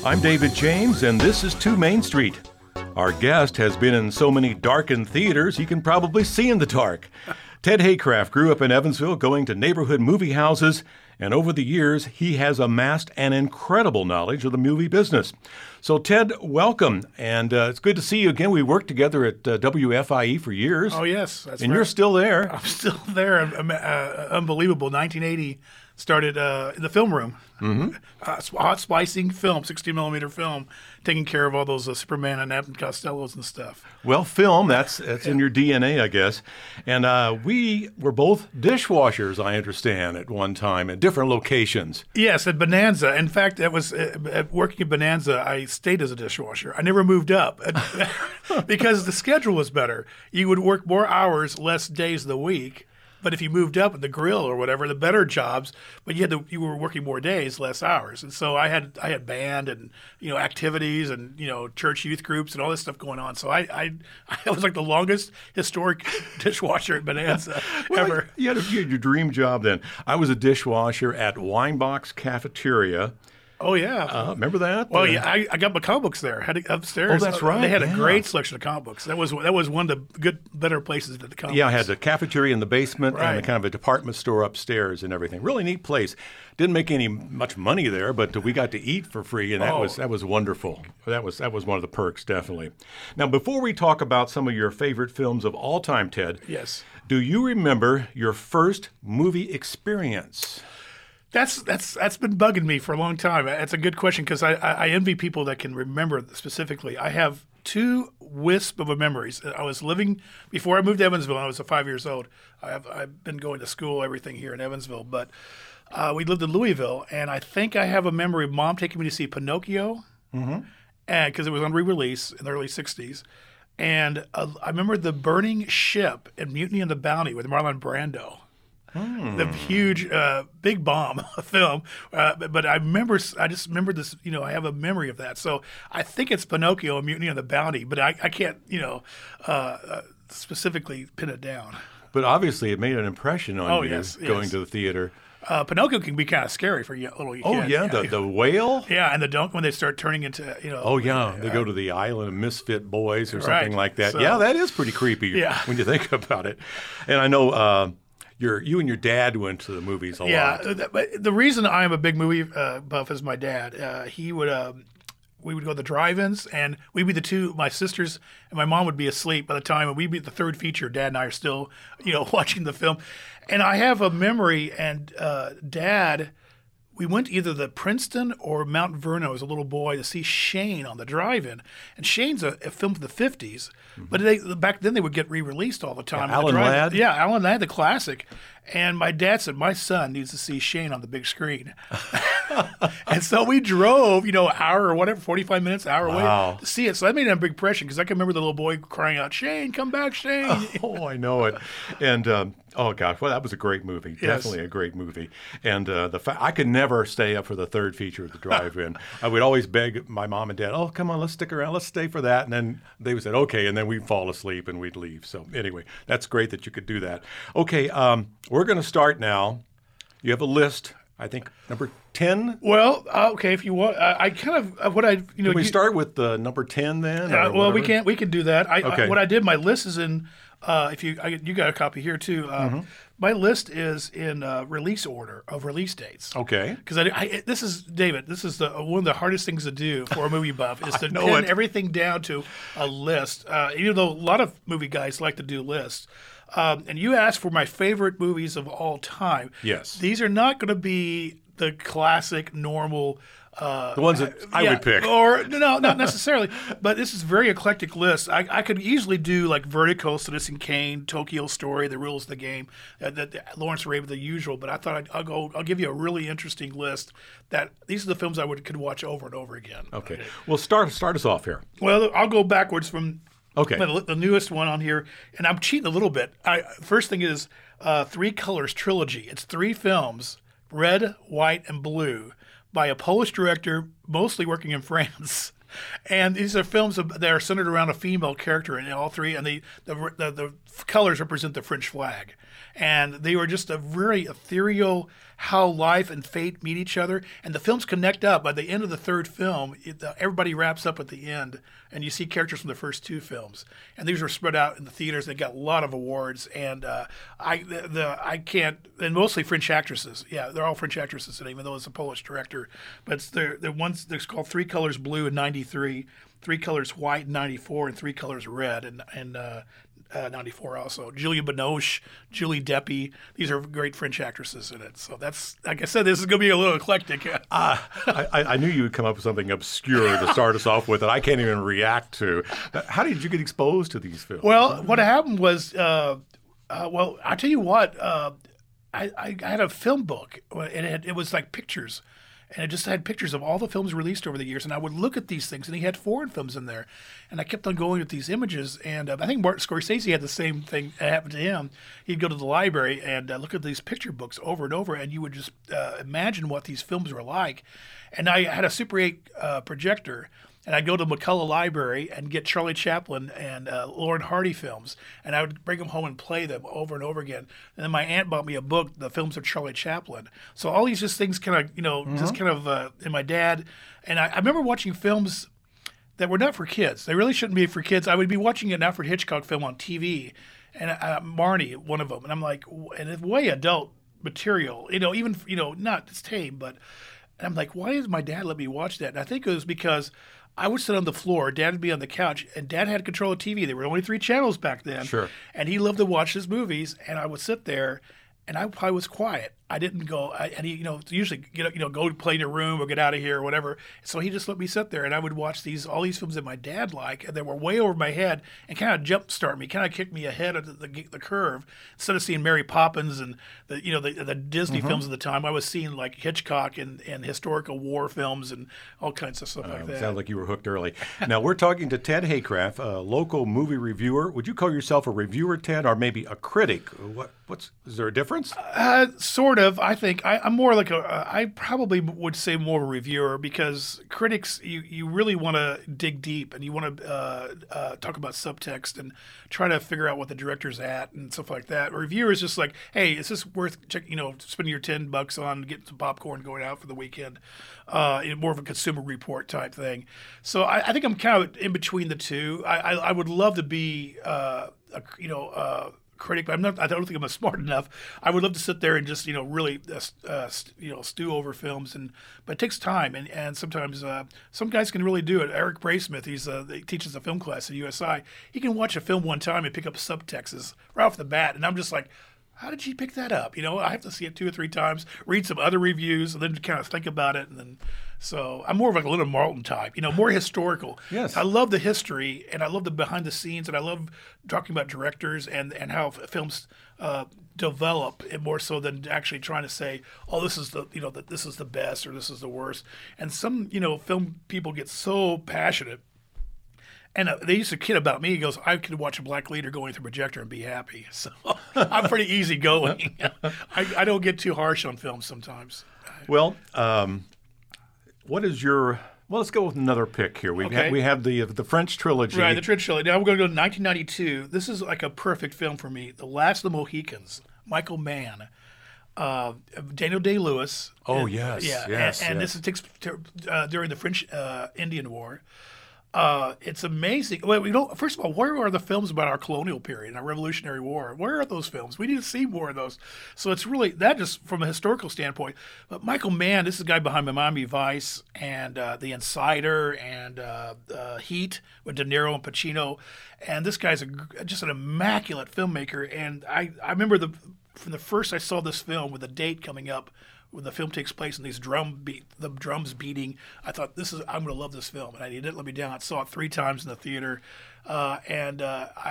I'm David James, and this is 2 Main Street. Our guest has been in so many darkened theaters he can probably see in the dark. Ted Haycraft grew up in Evansville going to neighborhood movie houses, and over the years, he has amassed an incredible knowledge of the movie business. So, Ted, welcome, and it's good to see you again. We worked together at WFIE for years. Oh, yes. That's and right. You're still there. I'm still there. Unbelievable. 1980 started in the film room. Mm-hmm. Hot splicing film, 60-millimeter film, taking care of all those Superman and Abbott and Costellos and stuff. Well, film, that's in your DNA, I guess. And we were both dishwashers, I understand, at one time at different locations. Yes, at Bonanza. In fact, it was working at Bonanza, I stayed as a dishwasher. I never moved up because the schedule was better. You would work more hours, less days of the week. But if you moved up at the grill or whatever, the better jobs, but you were working more days, less hours. And so I had band and activities and church youth groups and all this stuff going on. So I was like the longest historic dishwasher at Bonanza ever. You had your dream job then. I was a dishwasher at Winebox Cafeteria. Oh, yeah. Remember that? Well, yeah, I got my comic books there. Had it upstairs. Oh, that's right. They had a great selection of comic books. That was one of the better places at the comic books. Yeah, I had the cafeteria in the basement Right. and a kind of a department store upstairs and everything. Really neat place. Didn't make much money there, but we got to eat for free, and that was wonderful. That was one of the perks, definitely. Now, before we talk about some of your favorite films of all time, Ted, Yes. do you remember your first movie experience? That's been bugging me for a long time. That's a good question because I envy people that can remember specifically. I have two wisp of memories. I was living before I moved to Evansville. I was 5 years old. I've been going to school, everything here in Evansville, but we lived in Louisville, and I think I have a memory of Mom taking me to see Pinocchio, and because it was on re-release in the early '60s. And I remember the burning ship in Mutiny on the Bounty with Marlon Brando. The huge, big bomb film. But I just remember this, I have a memory of that. So I think it's Pinocchio and Mutiny on the Bounty, but I can't, specifically pin it down. But obviously it made an impression on you going to the theater. Pinocchio can be kind of scary for little kids. Oh, yeah, the whale? Yeah, and the donkey when they start turning into, Oh, yeah, they go to the island of misfit boys or something Right. like that. So- Yeah, that is pretty creepy when you think about it. And I know you and your dad went to the movies a lot. Yeah, but the reason I am a big movie buff is my dad. He would, we would go to the drive-ins, and we'd be the two. My sisters and my mom would be asleep by the time, and we'd be at the third feature. Dad and I are still, watching the film. And I have a memory, and Dad, we went to either the Princeton or Mount Vernon as a little boy to see Shane on the drive-in. And Shane's a film from the 50s, but back then they would get re-released all the time. Alan Ladd? Yeah, Alan Ladd, the classic. And my dad said, my son needs to see Shane on the big screen. And so we drove, an hour or whatever, 45 minutes, hour away to see it. So that made a big impression because I can remember the little boy crying out, Shane, come back, Shane. Oh, I know it. And, oh, gosh, well, that was a great movie. Yes. Definitely a great movie. And I could never stay up for the third feature at the drive-in. I would always beg my mom and dad, oh, come on, let's stick around. Let's stay for that. And then they would say, okay. And then we'd fall asleep and we'd leave. So anyway, that's great that you could do that. Okay, we're going to start now. You have a list, I think, number 10? Well, okay, if you want, I kind of, what I, Can we start with number 10 then? well, we can do that. Okay. What I did, my list is in, you got a copy here too. My list is in release order of release dates. Okay. Because this is David. This is one of the hardest things to do for a movie buff is to know pin it. everything down to a list. Even though a lot of movie guys like to do lists. And you asked for my favorite movies of all time. Yes. These are not going to be the classic, normal. The ones that I would pick. Or, no, not necessarily. But this is a very eclectic list. I could easily do like Vertigo, Citizen Kane, Tokyo Story, The Rules of the Game, Lawrence Raven, the usual. But I thought I'll give you a really interesting list that these are the films I could watch over and over again. Okay. Well, start us off here. Well, I'll go backwards from Okay. the newest one on here, and I'm cheating a little bit. First thing is Three Colors Trilogy. It's 3 films, red, white, and blue, by a Polish director, mostly working in France. And these are films that are centered around a female character in all three, and the colors represent the French flag. And they were just a very ethereal how life and fate meet each other. And the films connect up. By the end of the third film, everybody wraps up at the end, and you see characters from the first two films. And these were spread out in the theaters. They got a lot of awards. And I can't, and mostly French actresses. Yeah, they're all French actresses, even though it's a Polish director. But they're ones, they're called Three Colors Blue in 93, Three Colors White in 94, and Three Colors Red in 94 also. Julia Binoche, Julie Deppy. These are great French actresses in it. So that's, like I said, this is going to be a little eclectic. I knew you would come up with something obscure to start us off with that I can't even react to. How did you get exposed to these films? Well, what happened was, well, I tell you what, I had a film book, and it was like pictures. And it just had pictures of all the films released over the years. And I would look at these things, and he had foreign films in there. And I kept on going with these images. And I think Martin Scorsese had the same thing happen to him. He'd go to the library and look at these picture books over and over, and you would just imagine what these films were like. And I had a Super 8 projector. And I'd go to McCullough Library and get Charlie Chaplin and Lauren Hardy films, and I would bring them home and play them over and over again. And then my aunt bought me a book, The Films of Charlie Chaplin. So all these just things kind of, just kind of, and my dad. And I remember watching films that were not for kids. They really shouldn't be for kids. I would be watching an Alfred Hitchcock film on TV, and Marnie, one of them. And I'm like, and it's way adult material, even, not, it's tame, but and I'm like, why does my dad let me watch that? And I think it was because I would sit on the floor, Dad would be on the couch, and Dad had control of TV. There were only 3 channels back then. Sure. And he loved to watch his movies, and I would sit there, and I was quiet. I didn't go, and he, usually go play in your room or get out of here or whatever. So he just let me sit there, and I would watch all these films that my dad liked, and they were way over my head, and kind of jumpstart me, kind of kick me ahead of the curve. Instead of seeing Mary Poppins and the Disney films at the time, I was seeing like Hitchcock and historical war films and all kinds of stuff like that. Sounds like you were hooked early. Now we're talking to Ted Haycraft, a local movie reviewer. Would you call yourself a reviewer, Ted, or maybe a critic? Is there a difference? Sort of. I think I'm more like I probably would say more of a reviewer, because critics, you really want to dig deep, and you want to talk about subtext and try to figure out what the director's at and stuff like that. A reviewer is just like, hey, is this worth spending your $10 on getting some popcorn going out for the weekend? More of a consumer report type thing. So I think I'm kind of in between the two. I would love to be critic, but I don't think I'm smart enough. I would love to sit there and just really stew over films, but it takes time, and sometimes some guys can really do it. Eric Braysmith, he teaches a film class at USI. He can watch a film one time and pick up subtexts right off the bat, and I'm just like, how did you pick that up? I have to see it 2 or 3 times, read some other reviews, and then kind of think about it. And then, so I'm more of like a Leonard Maltin type, more historical. Yes. I love the history, and I love the behind the scenes, and I love talking about directors and how films develop, and more so than actually trying to say, oh, this is this is the best or this is the worst. And some, film people get so passionate. And they used to kid about me. He goes, I could watch a black leader going through a projector and be happy. So I'm pretty easygoing. I don't get too harsh on films sometimes. Well, what is your? Well, let's go with another pick here. We have the French trilogy. Right, the French trilogy. Now we're going to go to 1992. This is like a perfect film for me. The Last of the Mohicans. Michael Mann. Daniel Day-Lewis. Oh, yes. Yeah. Yes, and yes. this takes during the French Indian War. It's amazing. Well, first of all, where are the films about our colonial period and our Revolutionary War? Where are those films? We need to see more of those. So it's really that, just from a historical standpoint. But Michael Mann, this is the guy behind Miami Vice and The Insider and Heat with De Niro and Pacino. And this guy's just an immaculate filmmaker. And I remember from the first I saw this film with the date coming up, when the film takes place and these the drums beating, I thought, I'm going to love this film, and I didn't let me down. I saw it 3 times in the theater, and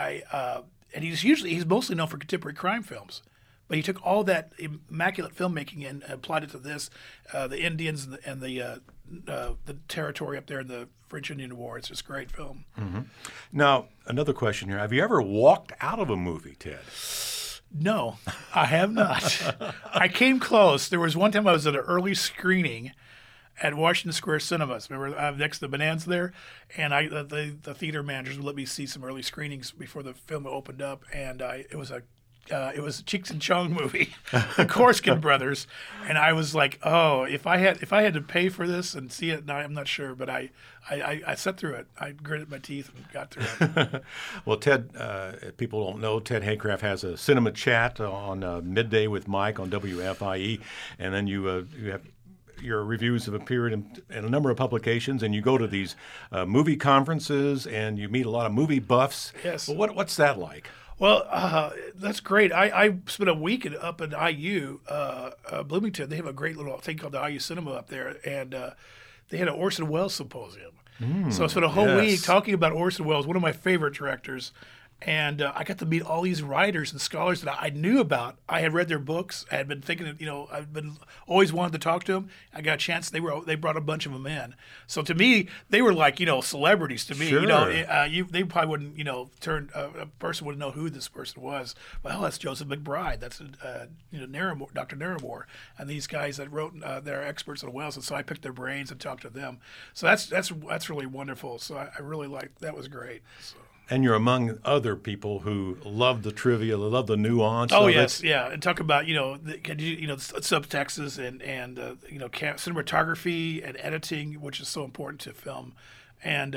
he's mostly known for contemporary crime films, but he took all that immaculate filmmaking and applied it to this, the Indians and the territory up there in the French Indian War. It's just a great film. Mm-hmm. Now, another question here: have you ever walked out of a movie, Ted? No, I have not. I came close. There was one time I was at an early screening, at Washington Square Cinemas. Remember, next to the Bonanza there, and the theater managers would let me see some early screenings before the film opened up, and it was a Cheech and Chong movie, the Korskin brothers, and I was like, oh, if I had to pay for this and see it, now I'm not sure, but I sat through it. I gritted my teeth and got through it. Well, Ted, if people don't know, Ted Haycraft has a cinema chat on Midday with Mike on WFIE, and then you have. Your reviews have appeared in a number of publications, and you go to these movie conferences, and you meet a lot of movie buffs. Yes. Well, what's that like? Well, that's great. I spent a week up at IU, Bloomington. They have a great little thing called the IU Cinema up there, and they had an Orson Welles symposium. So I spent a whole week talking about Orson Welles, one of my favorite directors. And I got to meet all these writers and scholars that I knew about. I had read their books. I had been thinking, I've been always wanted to talk to them. I got a chance. They brought a bunch of them in. So to me, they were like, celebrities to me. Sure. They probably wouldn't, a person wouldn't know who this person was. Well, that's Joseph McBride. That's Naramore, Dr. Naramore, and these guys that wrote, they're experts on Welles. And so I picked their brains and talked to them. So that's really wonderful. So I really liked that. Was great. So. And you're among other people who love the trivia, love the nuance. Oh, yes, yeah. And talk about, subtexts and cinematography and editing, which is so important to film. And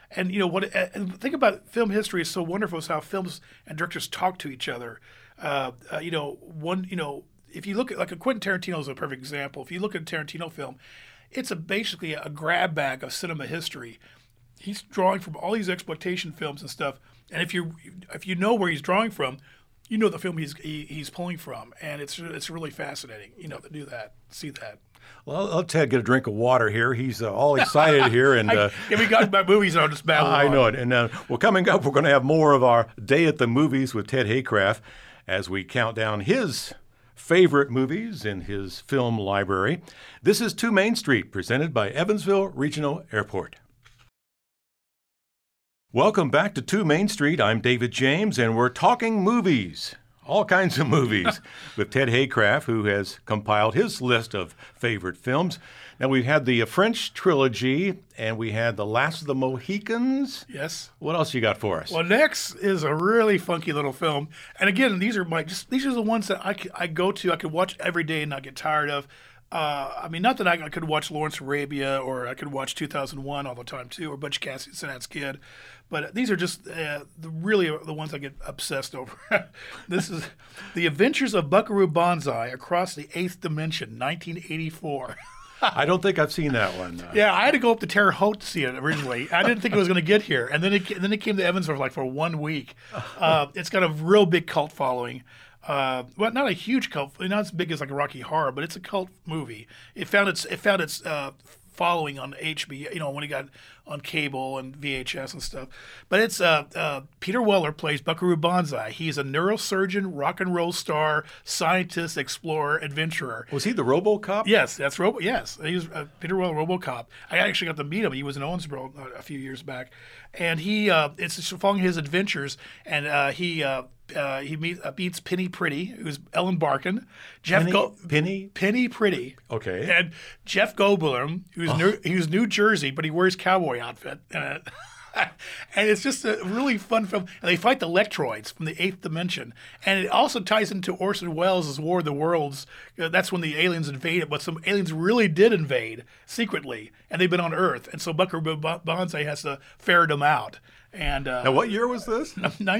think about film history is so wonderful is how films and directors talk to each other. If you look at, like, a Quentin Tarantino is a perfect example. If you look at a Tarantino film, it's basically a grab bag of cinema history. He's drawing from all these exploitation films and stuff, and if you know where he's drawing from, you know the film he's pulling from, and it's really fascinating, to do that, see that. Well, I'll Ted get a drink of water here. He's all excited here, and we got about movies, and I'll just babble on. I know it. And coming up, we're going to have more of our Day at the Movies with Ted Haycraft as we count down his favorite movies in his film library. This is 2 Main Street, presented by Evansville Regional Airport. Welcome back to 2 Main Street. I'm David James, and we're talking movies, all kinds of movies, with Ted Haycraft, who has compiled his list of favorite films. Now, we've had the French trilogy, and we had The Last of the Mohicans. Yes. What else you got for us? Well, next is a really funky little film. And again, these are the ones that I go to, I could watch every day and not get tired of. Not that I could watch Lawrence Arabia, or I could watch 2001 all the time too, or Butch Cassidy and Sundance Kid, but these are just really the ones I get obsessed over. This is The Adventures of Buckaroo Banzai Across the Eighth Dimension, 1984. I don't think I've seen that one. Yeah, I had to go up to Terre Haute to see it originally. I didn't think it was going to get here, and then it came to Evansville for 1 week. It's got a real big cult following. Well, not a huge cult, not as big as like a Rocky Horror, but it's a cult movie. It found its following on HBO, when it got on cable and VHS and stuff. But it's Peter Weller plays Buckaroo Banzai. He's a neurosurgeon, rock and roll star, scientist, explorer, adventurer. Was he the RoboCop? Yes, that's Yes, he was Peter Weller, RoboCop. I actually got to meet him. He was in Owensboro a few years back, and it's following his adventures, and he meets Penny Pretty, who's Ellen Barkin. Penny Pretty. Okay. And Jeff Goldblum, who's New Jersey, but he wears cowboy outfit. And it's just a really fun film. And they fight the Lectroids from the Eighth Dimension. And it also ties into Orson Welles' War of the Worlds. That's when the aliens invaded, but some aliens really did invade secretly, and they've been on Earth. And so Buckaroo Banzai has to ferret them out. And now, what year was this?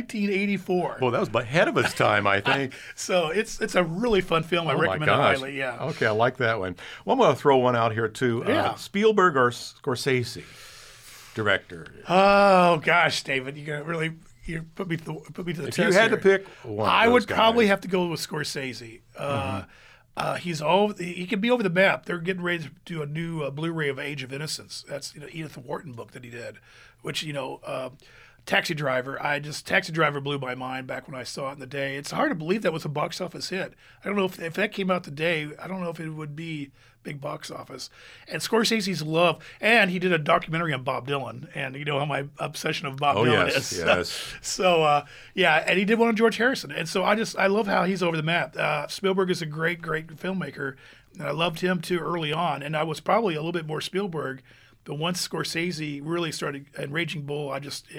1984. Well, that was ahead of its time, I think. So it's a really fun film. I recommend it highly. Yeah. Okay, I like that one. Well, I'm going to throw one out here too. Yeah. Spielberg or Scorsese, director. Oh gosh, David, you put me to the test. If you had to pick one, I would probably have to go with Scorsese. He could be over the map. They're getting ready to do a new Blu-ray of Age of Innocence. That's Edith Wharton book that he did, which Taxi Driver. Taxi Driver blew my mind back when I saw it in the day. It's hard to believe that was a box office hit. I don't know if that came out today. I don't know if it would be big box office. And Scorsese's love, and he did a documentary on Bob Dylan, and you know how my obsession of Bob Dylan is. Yes. So yeah, and he did one on George Harrison, and so I love how he's over the map. Spielberg is a great filmmaker, and I loved him too early on, and I was probably a little bit more Spielberg. But once Scorsese really started, and Raging Bull,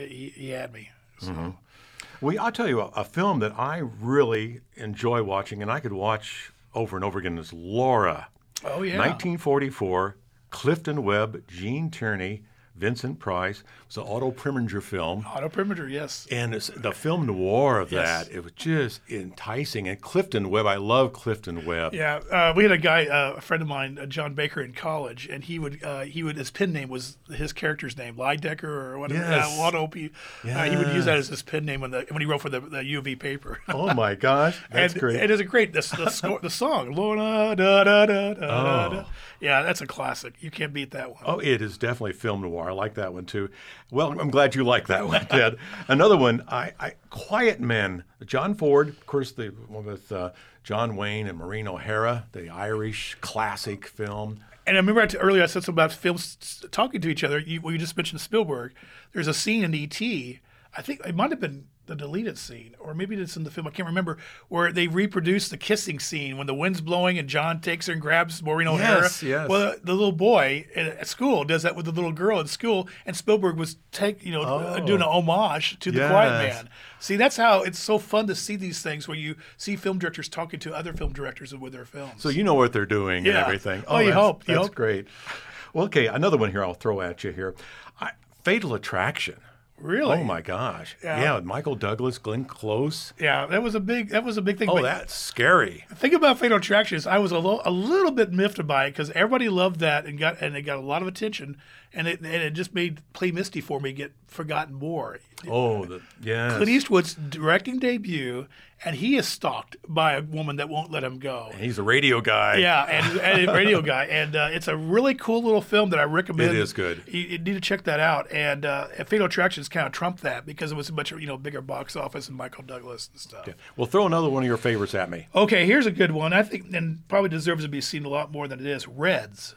he had me. So. Well, I'll tell you, a film that I really enjoy watching, and I could watch over and over again, is Laura. Oh, yeah. 1944, Clifton Webb, Gene Tierney, Vincent Price. It's an Otto Preminger film. Otto Preminger, yes. And it's the film noir of that, it was just enticing. And Clifton Webb, I love Clifton Webb. Yeah, we had a guy, a friend of mine, John Baker, in college, and he would his pen name was his character's name, Lydecker or whatever. Yes. Otto. He would use that as his pen name when he wrote for the UV paper. Oh my gosh, that's great! It is a great the song. Lorna, da, da, da, da, da. Yeah, that's a classic. You can't beat that one. Oh, it is definitely film noir. I like that one too. Well, I'm glad you like that one, Ted. Another one, Quiet Men. John Ford, of course, the one with John Wayne and Maureen O'Hara, the Irish classic film. And I remember earlier I said something about films talking to each other. You just mentioned Spielberg. There's a scene in E.T., I think it might have been the deleted scene, or maybe it's in the film, I can't remember, where they reproduce the kissing scene when the wind's blowing and John takes her and grabs Maureen O'Hara. Yes. Well, the little boy at school does that with the little girl at school, and Spielberg was doing an homage to The Quiet Man. See, that's how it's so fun to see these things where you see film directors talking to other film directors with their films. So you know what they're doing and everything. You hope. That's great. Well, okay, another one here I'll throw at you here. Fatal Attraction. Really? Oh my gosh! Yeah, Michael Douglas, Glenn Close. Yeah, that was a big thing. Oh, but that's scary. The thing about Fatal Attraction is I was a little bit miffed by it because everybody loved that and it got a lot of attention, and it just made Play Misty for me get forgotten more. Oh, yes. Clint Eastwood's directing debut, and he is stalked by a woman that won't let him go. And he's a radio guy. Yeah, and a radio guy, and it's a really cool little film that I recommend. It is good. You need to check that out. And Fatal Attractions kind of trumped that because it was a much bigger box office and Michael Douglas and stuff. Yeah. Well, throw another one of your favorites at me. Okay, here's a good one. I think, and probably deserves to be seen a lot more than it is. Reds,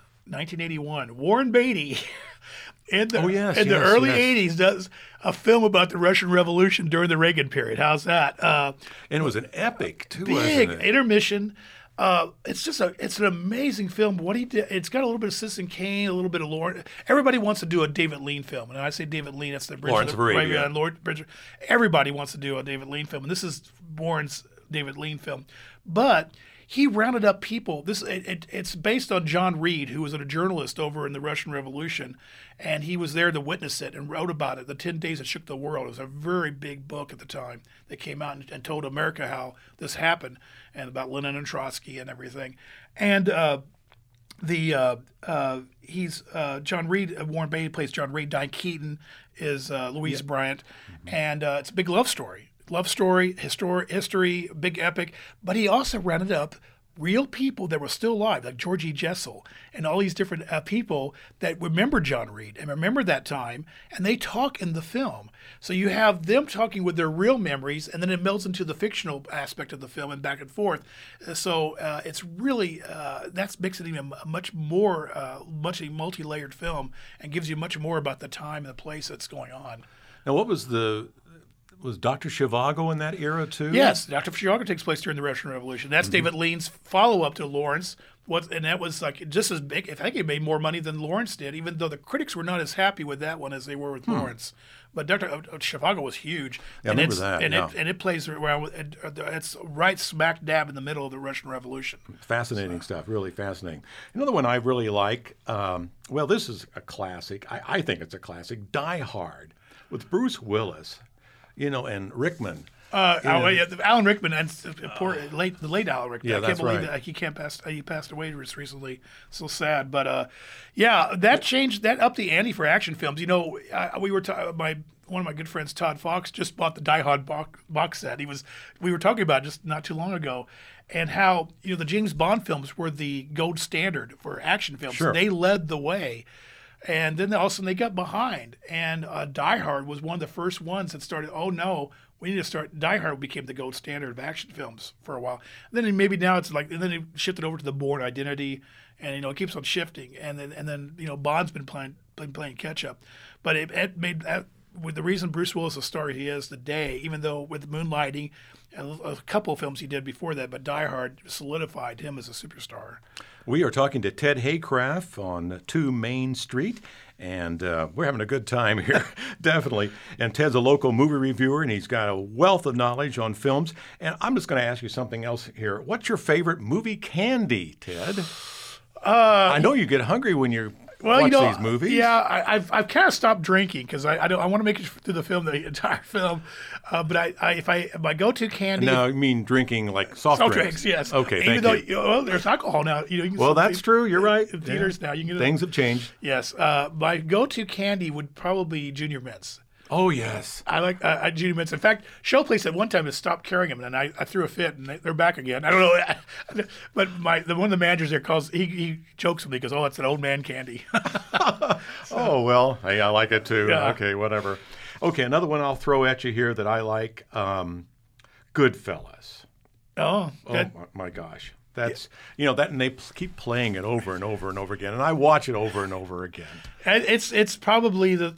1981. Warren Beatty. In the early 80s, does a film about the Russian Revolution during the Reagan period. How's that? And it was an epic, too, big wasn't it? intermission. It's an amazing film. What he did, it's got a little bit of Citizen Kane, a little bit of Lawrence. Everybody wants to do a David Lean film, and I say David Lean, that's the Lawrence of Arabia. Everybody wants to do a David Lean film, and this is Warren's David Lean film, but he rounded up people. It's based on John Reed, who was a journalist over in the Russian Revolution, and he was there to witness it and wrote about it. The 10 Days That Shook the World. It was a very big book at the time that came out and told America how this happened and about Lenin and Trotsky and everything. And he's John Reed. Warren Beatty plays John Reed. Diane Keaton is Louise Bryant, and it's a big love story. History, big epic, but he also rounded up real people that were still alive, like Georgie Jessel and all these different people that remember John Reed and remember that time, and they talk in the film. So you have them talking with their real memories, and then it melds into the fictional aspect of the film and back and forth. So it's really, that makes it even a much multi-layered film and gives you much more about the time and the place that's going on. Now, was Dr. Zhivago in that era, too? Yes, Dr. Zhivago takes place during the Russian Revolution. That's David Lean's follow-up to Lawrence, and that was like just as big. I think it made more money than Lawrence did, even though the critics were not as happy with that one as they were with Lawrence. But Dr. Zhivago was huge. Yeah, I remember that. And it plays around with, it's right smack dab in the middle of the Russian Revolution. Fascinating stuff, really fascinating. Another one I really like, this is a classic. I think it's a classic, Die Hard, with Bruce Willis. And Rickman. Alan Rickman and the late Alan Rickman. Yeah, I can't believe that he passed away just recently. So sad, but that changed, that upped the ante for action films. We were one of my good friends, Todd Fox, just bought the Die Hard box set. We were talking about it just not too long ago, and how the James Bond films were the gold standard for action films. Sure. They led the way. And then all of a sudden they got behind. And Die Hard was one of the first ones that started, oh no, we need to start. Die Hard became the gold standard of action films for a while. And then maybe now it's like, and then it shifted over to the Bourne Identity, and it keeps on shifting. And then Bond's been playing catch up. But it made that, with the reason Bruce Willis is the star he is today, even though with Moonlighting, a couple of films he did before that, but Die Hard solidified him as a superstar. We are talking to Ted Haycraft on 2 Main Street, and we're having a good time here, definitely. And Ted's a local movie reviewer, and he's got a wealth of knowledge on films. And I'm just going to ask you something else here. What's your favorite movie candy, Ted? I know you get hungry when you watch these movies. Yeah, I've kind of stopped drinking because I want to make it through the film, the entire film. But if my go-to candy. No, I mean drinking like soft drinks. Yes. Okay, even thank you. Well, there's alcohol now. You can well, that's true. You're right. In theaters now, you can get things have changed. Yes. My go-to candy would probably be Junior Mints. Oh, yes. I like Junior Mints. In fact, Showplace at one time has stopped carrying them, and I threw a fit, and they're back again. I don't know. But one of the managers there he jokes with me because, it's an old man candy. Oh, well, hey, I like it too. Yeah. Okay, whatever. Okay, another one I'll throw at you here that I like, Goodfellas. Oh, my gosh. That's that, and they keep playing it over and over and over again, and I watch it over and over again. It's probably the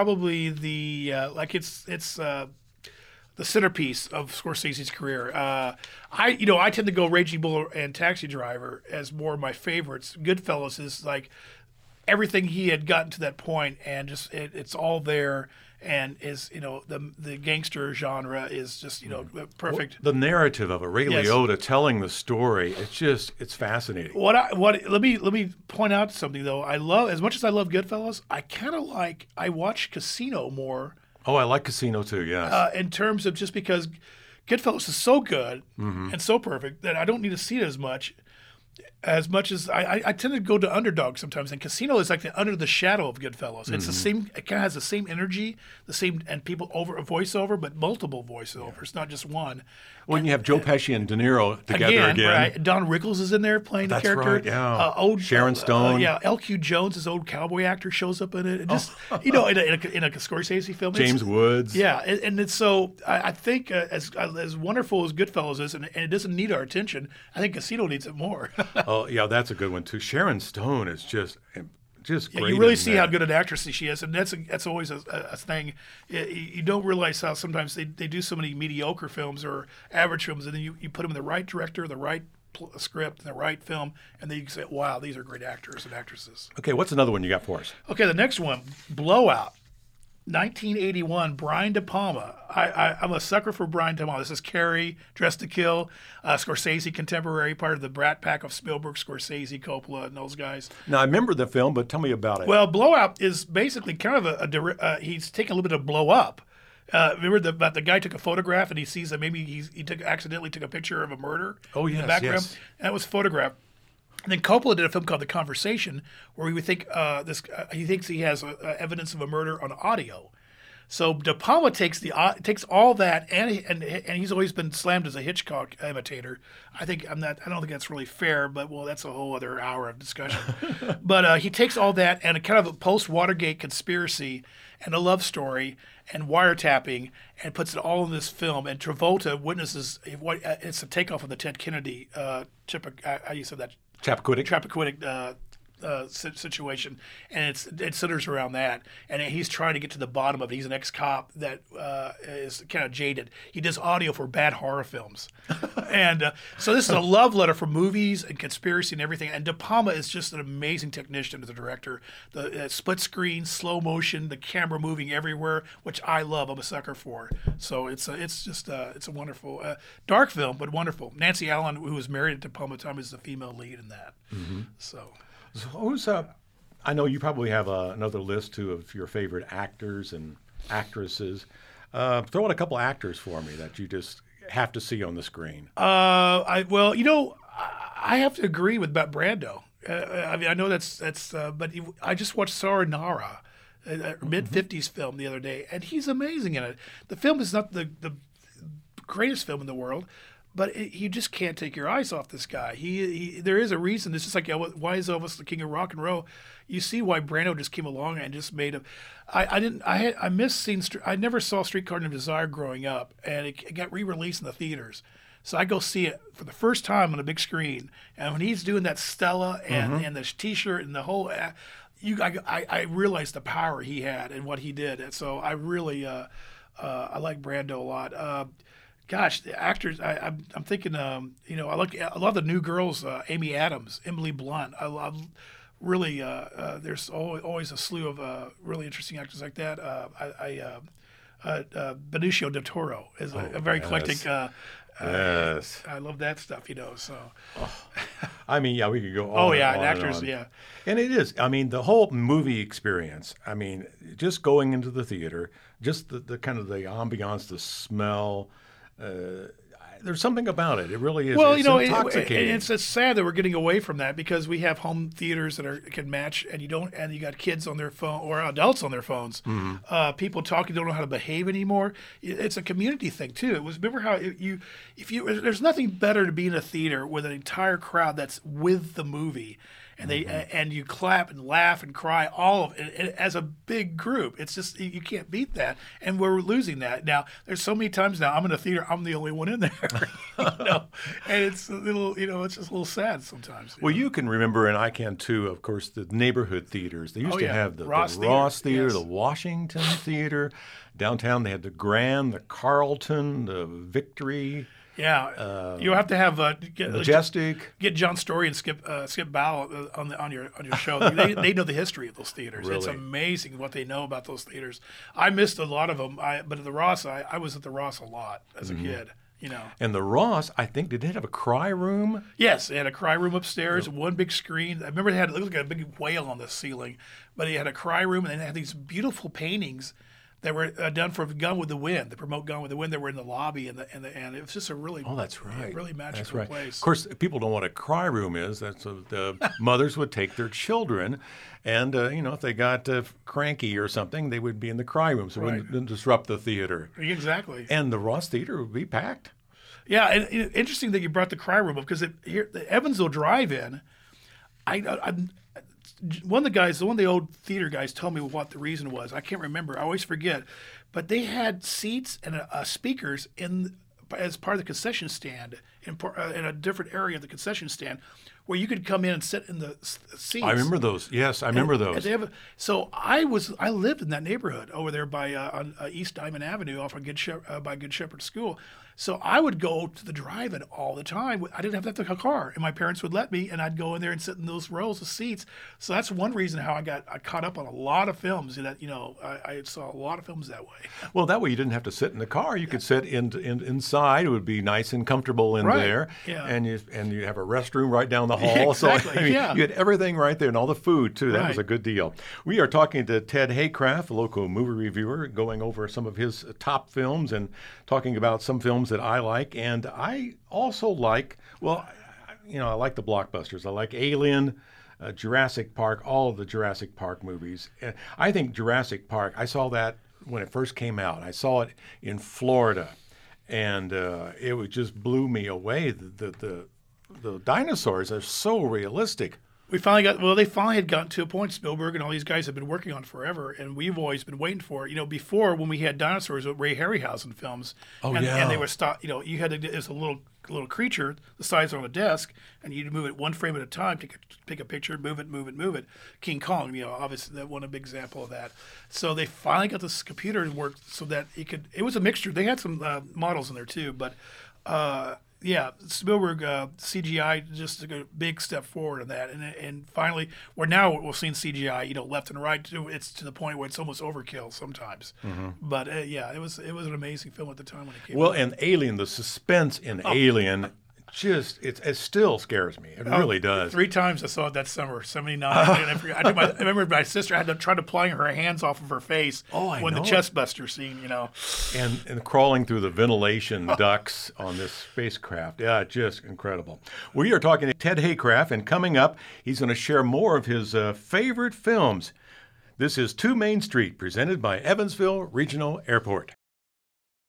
centerpiece of Scorsese's career. I tend to go Raging Bull and Taxi Driver as more of my favorites. Goodfellas is like everything he had gotten to that point, and just it's all there. And is the gangster genre is just perfect. The narrative of it, Ray Liotta telling the story, it's fascinating. Let me point out something though. I love, as much as I love Goodfellas, I watch Casino more. Oh, I like Casino too. Yes. In terms of just because Goodfellas is so good and so perfect that I don't need to see it as much. As much as I tend to go to Underdog sometimes, and Casino is like under the shadow of Goodfellas. It's the same. It kind of has the same energy, and people voiceover, but multiple voiceovers, not just one. When you have Joe Pesci and De Niro together again. Right? Don Rickles is in there playing the character. That's right. Yeah. Sharon Stone. L.Q. Jones, his old cowboy actor, shows up in it. And just in a Scorsese film. James Woods. Yeah, and it's so. I think as wonderful as Goodfellas is, and it doesn't need our attention. I think Casino needs it more. Oh, yeah, that's a good one, too. Sharon Stone is just great. You really see how good an actress she is, and that's always a thing. You don't realize how sometimes they do so many mediocre films or average films, and then you put them in the right director, the right script, and the right film, and then you can say, wow, these are great actors and actresses. Okay, what's another one you got for us? Okay, the next one, Blowout. 1981, Brian De Palma. I'm a sucker for Brian De Palma. This is Carrie, Dressed to Kill, Scorsese contemporary, part of the Brat Pack of Spielberg, Scorsese, Coppola, and those guys. Now, I remember the film, but tell me about it. Well, Blowout is basically kind of he's taking a little bit of blow up. Remember about the guy took a photograph and he sees that maybe he accidentally took a picture of a murder in the background. Yes. And that was photographed. And then Coppola did a film called The Conversation, where he would think he thinks he has evidence of a murder on audio. So De Palma takes all that, and he's always been slammed as a Hitchcock imitator. I don't think that's really fair, but that's a whole other hour of discussion. But he takes all that and a kind of a post-Watergate conspiracy and a love story and wiretapping and puts it all in this film. And Travolta witnesses it's a takeoff of the Ted Kennedy how you said that. Chappaquiddick situation, and it centers around that, and he's trying to get to the bottom of it. He's an ex-cop that is kind of jaded. He does audio for bad horror films, and so this is a love letter for movies and conspiracy and everything. And De Palma is just an amazing technician as a director. The split screen, slow motion, the camera moving everywhere, which I love. I'm a sucker for. So it's a wonderful dark film, but wonderful. Nancy Allen, who was married to De Palma at the time, is the female lead in that. Mm-hmm. So who's I know you probably have another list too of your favorite actors and actresses. Throw in a couple actors for me that you just have to see on the screen. I have to agree with Brando. I know that's but I just watched Sayonara, a mid-50s film the other day, and he's amazing in it. The film is not the greatest film in the world, But you just can't take your eyes off this guy. There is a reason. It's just like, why is Elvis the king of rock and roll? You see why Brando just came along and just made a. I missed seeing. I never saw Streetcar Named Desire growing up, and it got re-released in the theaters. So I go see it for the first time on a big screen, and when he's doing that Stella and the T-shirt and the whole, I realized the power he had and what he did. And so I really, I like Brando a lot. Gosh, the actors. I'm thinking. I love the new girls. Amy Adams, Emily Blunt. I love. Really, there's always a slew of really interesting actors like that. Benicio del Toro is a very eclectic. Yes. I love that stuff. So. I mean, yeah, we could go on. Oh yeah, and on actors. and on. Yeah. And it is. I mean, the whole movie experience. I mean, just going into the theater, just the kind of the ambiance, the smell. There's something about it. It really is. Well, it's intoxicating. it's sad that we're getting away from that because we have home theaters that can match, and you got kids on their phone or adults on their phones. Mm-hmm. People talking don't know how to behave anymore. It's a community thing too. Remember how there's nothing better to be in a theater with an entire crowd that's with the movie. And and you clap and laugh and cry all of it as a big group. It's just you can't beat that, and we're losing that now. There's so many times now I'm in a theater, I'm the only one in there, and it's a little, it's just a little sad sometimes. Well, you can remember, and I can too, of course, the neighborhood theaters. They used to have the Ross Theater, yes. The Washington Theater. Downtown they had the Grand, the Carlton, the Victory. Yeah, you have to have Majestic. Get John Story and Skip Ball on your show. They know the history of those theaters. Really? It's amazing what they know about those theaters. I missed a lot of them. But at the Ross, I was at the Ross a lot as a kid. And the Ross, I think, did it have a cry room? Yes, they had a cry room upstairs, one big screen. I remember it looked like a big whale on the ceiling, but it had a cry room, and they had these beautiful paintings that were done for Gone with the Wind, to promote Gone with the Wind. They were in the lobby, and it was just a really that's right, really magical place. Of course, people don't know what a cry room is. That's the mothers would take their children, and if they got cranky or something, they would be in the cry room, so it wouldn't disrupt the theater. Exactly. And the Ross Theater would be packed. Yeah, and interesting that you brought the cry room up because here the Evansville Drive-In, one of the old theater guys told me what the reason was. I can't remember. I always forget. But they had seats and speakers as part of the concession stand in a different area of the concession stand where you could come in and sit in the seats. I remember those. Yes, I remember those. So I lived in that neighborhood over there by on East Diamond Avenue off of by Good Shepherd School. So I would go to the drive-in all the time. I didn't have to have a car, and my parents would let me, and I'd go in there and sit in those rows of seats. So that's one reason how I caught up on a lot of films. I saw a lot of films that way. Well, that way you didn't have to sit in the car. You could sit inside. It would be nice and comfortable in there. Yeah. And you have a restroom right down the hall. Exactly. So you had everything right there, and all the food too. That was a Right. good deal. We are talking to Ted Haycraft, a local movie reviewer, going over some of his top films and talking about some films that I like. And I also like, I like the blockbusters. I like Alien, Jurassic Park, all of the Jurassic Park movies. And I think Jurassic Park, I saw that when it first came out. I saw it in Florida, and it just blew me away. The dinosaurs are so realistic. They finally had gotten to a point, Spielberg and all these guys have been working on forever, and we've always been waiting for it. Before when we had dinosaurs with Ray Harryhausen films, and they were you had to, it's a little creature the size on a desk, and you'd move it one frame at a time, take a picture, move it. King Kong, obviously that one a big example of that. So they finally got this computer to work so that it was a mixture. They had some models in there too, but. Spielberg CGI just took a big step forward in that, and finally, we're seeing CGI, left and right. It's to the point where it's almost overkill sometimes. Mm-hmm. But it was an amazing film at the time when it came out. Well, and Alien, the suspense in Alien. It still scares me. It really does. 3 times I saw it that summer, 79. I remember my sister had to try to pry her hands off of her face when the chest buster scene, And crawling through the ventilation ducts on this spacecraft. Yeah, just incredible. We are talking to Ted Haycraft, and coming up, he's going to share more of his favorite films. This is 2 Main Street, presented by Evansville Regional Airport.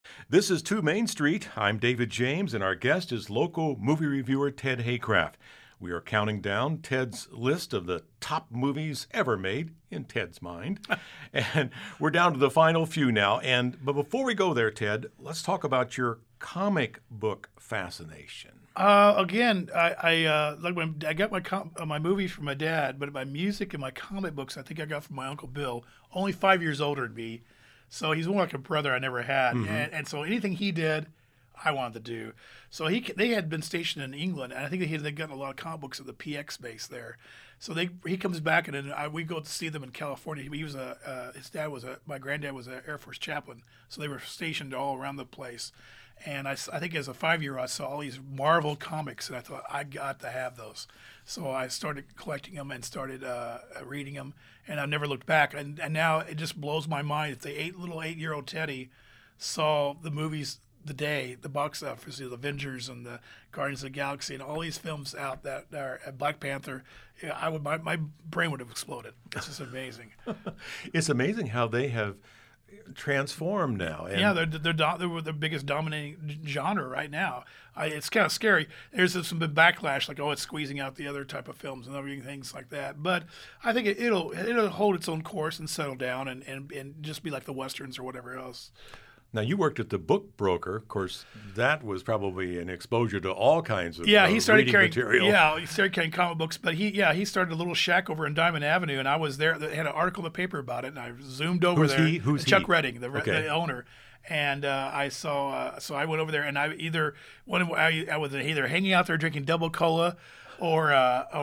This is 2 Main Street. I'm David James, and our guest is local movie reviewer Ted Haycraft. We are counting down Ted's list of the top movies ever made, in Ted's mind. And we're down to the final few now. But before we go there, Ted, let's talk about your comic book fascination. Again, I like when I got my movies from my dad, but my music and my comic books I think I got from my Uncle Bill, only 5 years older than me. So he's more like a brother I never had. Mm-hmm. And so anything he did, I wanted to do. So they had been stationed in England, and I think they'd gotten a lot of comic books at the PX base there. So he comes back, and then we go to see them in California. He was my granddad was an Air Force chaplain, so they were stationed all around the place. And I think as a 5-year-old, I saw all these Marvel comics, and I thought, I got to have those. So I started collecting them and started reading them, and I never looked back. And now it just blows my mind that the little 8-year-old Teddy saw the movies the box office, the Avengers and the Guardians of the Galaxy and all these films out that are Black Panther. Yeah, my brain would have exploded. This is amazing. It's amazing how they have transformed now. And yeah, they're the biggest dominating genre right now. It's kind of scary. There's some backlash, like it's squeezing out the other type of films and other things like that. But I think it'll hold its own course and settle down and just be like the westerns or whatever else. Now, you worked at the Book Broker. Of course, that was probably an exposure to all kinds of he started reading carrying material. Yeah, he started carrying comic books. But he started a little shack over in Diamond Avenue, and I was there. They had an article in the paper about it, and I zoomed over there. Who's Chuck he? Redding, the owner. And I saw, so I went over there, and I was either hanging out there drinking double cola, or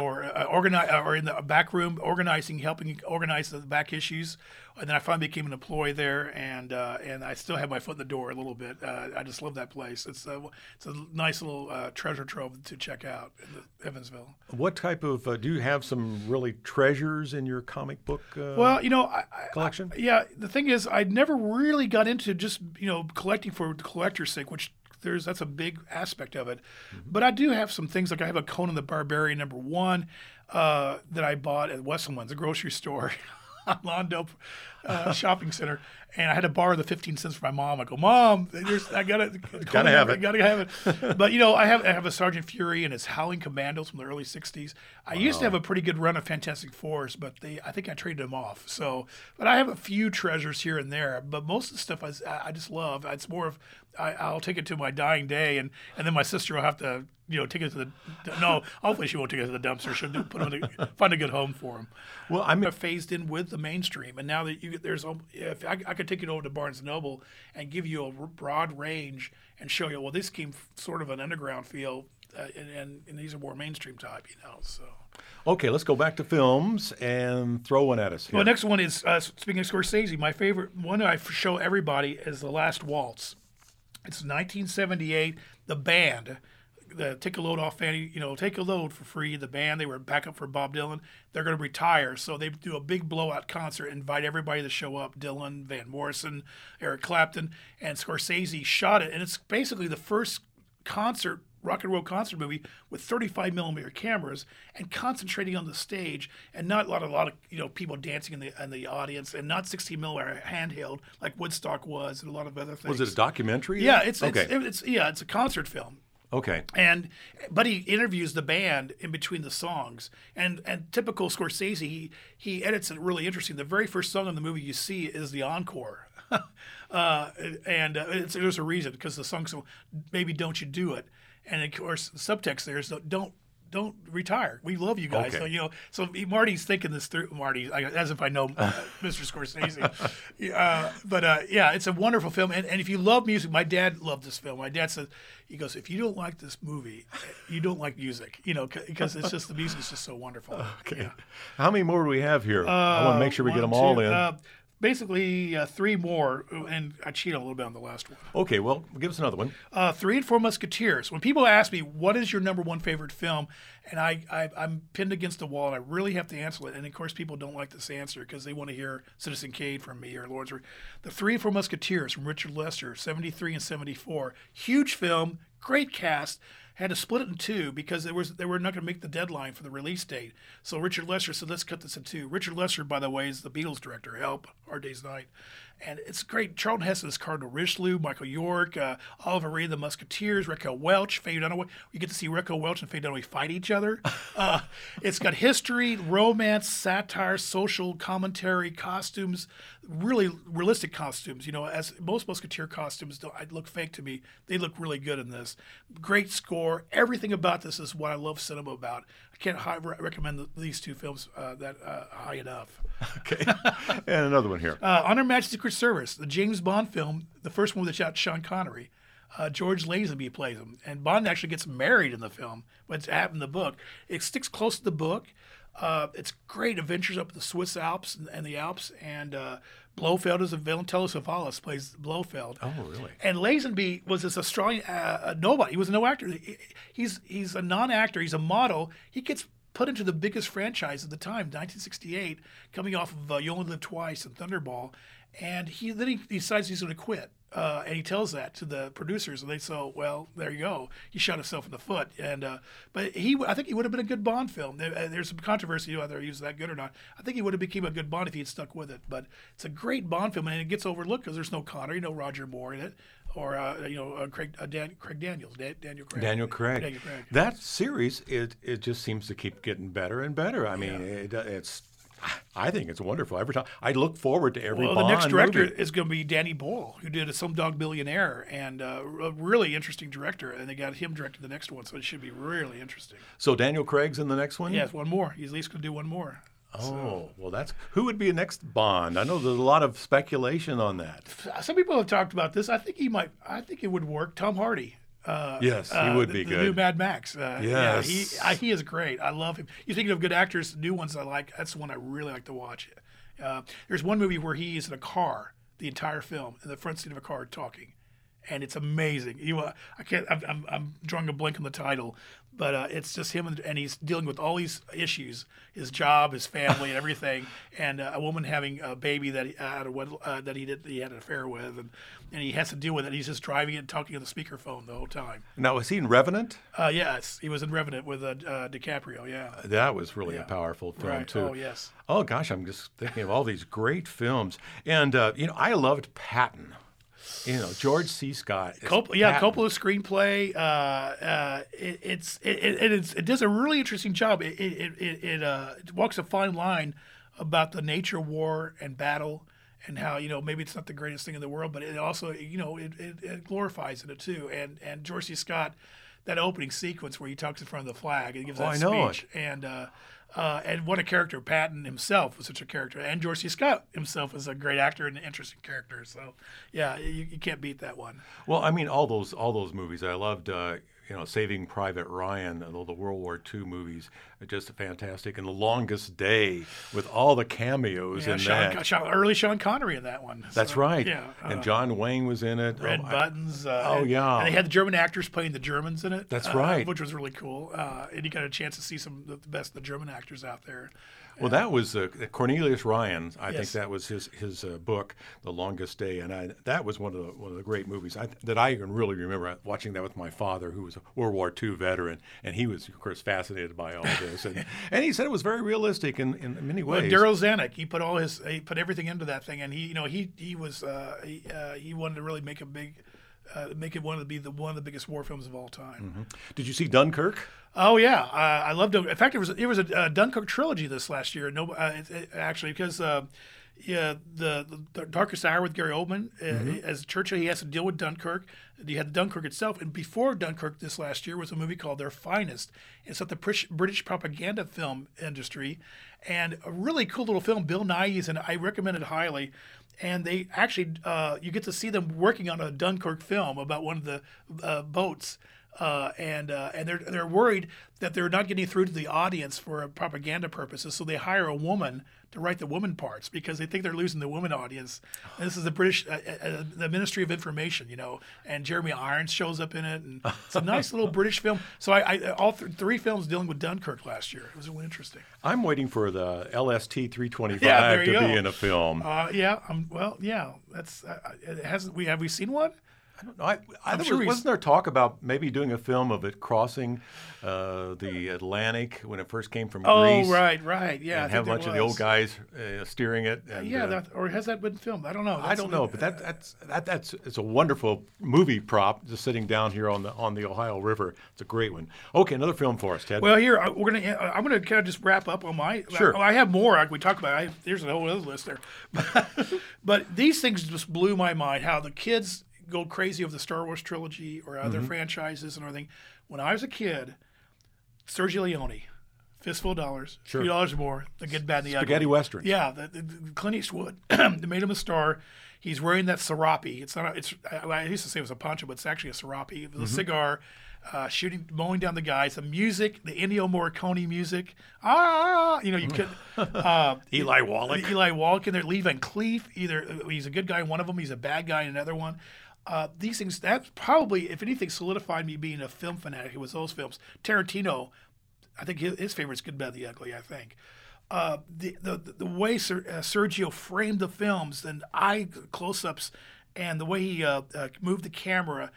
in the back room helping organize the back issues. And then I finally became an employee there, and I still have my foot in the door a little bit. I just love that place. It's a nice little treasure trove to check out in Evansville. What type of do you have some really treasures in your comic book collection? The thing is, I never really got into just collecting for the collector's sake, which that's a big aspect of it. Mm-hmm. But I do have some things, like I have a Conan the Barbarian #1 that I bought at Wesselman's, a grocery store on Londo shopping center, and I had to borrow the 15 cents from my mom. I go, Mom, I gotta have it. But I have a Sergeant Fury and his Howling Commandos from the early '60s. I used to have a pretty good run of Fantastic Fours, but I think I traded them off. So, but I have a few treasures here and there. But most of the stuff I just love. It's more of I'll take it to my dying day, and then my sister will have to take it to the no. Hopefully she won't take it to the dumpster. She'll find a good home for them. Well, I'm phased in with the mainstream, and now that if I could take it over to Barnes & Noble and give you a broad range and show you, well, this came sort of an underground feel, and these are more mainstream type, So. Okay, let's go back to films and throw one at us here. Well, next one is speaking of Scorsese. My favorite one I show everybody is The Last Waltz. It's 1978. The band. Take a load off Fanny, take a load for free. The band, they were backup for Bob Dylan. They're going to retire, so they do a big blowout concert, invite everybody to show up. Dylan, Van Morrison, Eric Clapton, and Scorsese shot it. And it's basically the first rock and roll concert movie with 35 millimeter cameras and concentrating on the stage, and not a lot of people dancing in the audience, and not 16 millimeter handheld like Woodstock was, and a lot of other things. Was it a documentary? Yeah, it's a concert film. Okay. But he interviews the band in between the songs, and typical Scorsese, he edits it really interesting. The very first song in the movie you see is the encore, there's a reason, because the song's Baby Don't You Do It, and of course the subtext there is don't retire. We love you guys. Okay. So Marty's thinking this through. Marty, as if I know Mr. Scorsese. It's a wonderful film. And if you love music, my dad loved this film. My dad said, he goes, if you don't like this movie, you don't like music. Because it's just the music is just so wonderful. Okay. Yeah. How many more do we have here? I want to make sure we get them all in. Basically, 3 more, and I cheated a little bit on the last one. Okay, well, give us another one. 3 and 4 Musketeers. When people ask me, what is your #1 favorite film, and I'm pinned against the wall, and I really have to answer it, and of course people don't like this answer because they want to hear Citizen Kane from me or Lawrence. The 3 and 4 Musketeers from Richard Lester, 73 and 74. Huge film, great cast. Had to split it in 2 because they were not going to make the deadline for the release date. So Richard Lester said, let's cut this in 2. Richard Lester, by the way, is the Beatles director, Help, Hard Day's Night. And it's great. Charlton Heston is Cardinal Richelieu, Michael York, Oliver Reed, the Musketeers, Raquel Welch, Faye Dunaway. You get to see Raquel Welch and Faye Dunaway fight each other. It's got history, romance, satire, social commentary, costumes, really realistic costumes. You know, as most Musketeer costumes look fake to me, they look really good in this. Great score. Everything about this is what I love cinema about. I can't recommend these two films that high enough. Okay. And another one here. On Her Majesty's Secret Service, the James Bond film, the first one with Sean Connery. George Lazenby plays him. And Bond actually gets married in the film, but it's happened in the book. It sticks close to the book. It's great adventures up the Swiss Alps and the Alps. And Blofeld is a villain. Telly Savalas plays Blofeld. Oh, really? And Lazenby was this Australian nobody. He was no actor. He's a non-actor. He's a model. He gets put into the biggest franchise at the time, 1968, coming off of You Only Live Twice and Thunderball. And then he decides he's going to quit. And he tells that to the producers, and they say, "Well, there you go. He shot himself in the foot." And but I think he would have been a good Bond film. There's some controversy whether he was that good or not. I think he would have become a good Bond if he had stuck with it. But it's a great Bond film, and it gets overlooked because there's no Connery, no Roger Moore in it, or Daniel Craig. That series, it just seems to keep getting better and better. I mean, I think it's wonderful every time. I look forward to every Bond the next director movie. is going to be Danny Boyle, who did Slumdog Millionaire, and a really interesting director. And they got him directing the next one, so it should be really interesting. So Daniel Craig's in the next one? Yes, one more. He's at least going to do one more. Oh, well, who would be a next Bond? I know there's a lot of speculation on that. Some people have talked about this. I think it would work. Tom Hardy. Yes, he would be the good. The new Mad Max. Yes. Yeah, he is great. I love him. You're thinking of good actors, new ones I like. That's the one I really like to watch. There's one movie where he is in a car the entire film, in the front seat of a car talking. And it's amazing. I'm drawing a blank on the title, but it's just him, and he's dealing with all these issues: his job, his family, and everything, and a woman having a baby that he had an affair with, and he has to deal with it. He's just driving it and talking on the speakerphone the whole time. Now, was he in Revenant? Yes, he was in Revenant with DiCaprio. Yeah, that was really a powerful film too. Oh yes. Oh gosh, I'm just thinking of all these great films, and I loved Patton. George C. Scott. Coppola's screenplay. It does a really interesting job. It walks a fine line about the nature of war and battle, and how maybe it's not the greatest thing in the world, but it also it glorifies it too. And George C. Scott, that opening sequence where he talks in front of the flag and gives that speech, and what a character. Patton himself was such a character, and George C. Scott himself was a great actor and an interesting character. So, yeah, you can't beat that one. Well, I mean, all those movies. I loved, Saving Private Ryan, the World War II movies, are just fantastic. And The Longest Day, with all the cameos in that. Early Sean Connery in that one. That's right. Yeah, and John Wayne was in it. Red Buttons. And they had the German actors playing the Germans in it. That's right. Which was really cool. And you got a chance to see some of the best of the German actors out there. Well, that was Cornelius Ryan. I think that was his book, The Longest Day, and that was one of the great movies that I can really remember watching that with my father, who was a World War II veteran, and he was, of course, fascinated by all this, and he said it was very realistic in many ways. Well, Daryl Zanuck, he put everything into that thing, and he wanted to really make it one of the biggest war films of all time. Mm-hmm. Did you see Dunkirk? Oh yeah, I loved it. In fact, it was a Dunkirk trilogy this last year. Actually, because the Darkest Hour with Gary Oldman as Churchill, he has to deal with Dunkirk. You had Dunkirk itself, and before Dunkirk this last year was a movie called Their Finest. It's about the British propaganda film industry, and a really cool little film. Bill Nighy is in it. I recommend it highly. And they actually, you get to see them working on a Dunkirk film about one of the boats. And they're worried that they're not getting through to the audience for propaganda purposes, so they hire a woman to write the woman parts because they think they're losing the woman audience. And this is the British, the Ministry of Information, and Jeremy Irons shows up in it, and it's a nice little British film. So all three films dealing with Dunkirk last year. It was really interesting. I'm waiting for the LST 325 to be in a film. That's it hasn't. Have we seen one? I don't know. I'm sure wasn't there talk about maybe doing a film of it crossing the Atlantic when it first came from Greece? Oh, right. Yeah. And have a bunch of the old guys steering it. And, or has that been filmed? I don't know. I don't know, but that's it's a wonderful movie prop just sitting down here on the Ohio River. It's a great one. Okay, another film for us, Ted. Well, here I'm gonna kind of just wrap up on my. Sure. I have more like we talked about. There's a whole other list there, but these things just blew my mind. How the kids go crazy over the Star Wars trilogy or other franchises and everything. When I was a kid, Sergio Leone, Fistful of Dollars, Sure. $3 More, The Good, Bad, and the Ugly. Spaghetti Western. Yeah, the Clint Eastwood. They made him a star. He's wearing that serape. It's not. I used to say it was a poncho, but it's actually a serape. The cigar, mowing down the guys. The music, the Ennio Morricone music. You could. Eli Wallach in there. Lee Van Cleef. Either he's a good guy in one of them. He's a bad guy in another one. These things, that probably, if anything, solidified me being a film fanatic. It was those films. Tarantino, I think his favorite's Good, Bad, the Ugly, I think. The way Sergio framed the films and eye close-ups and the way he moved the camera,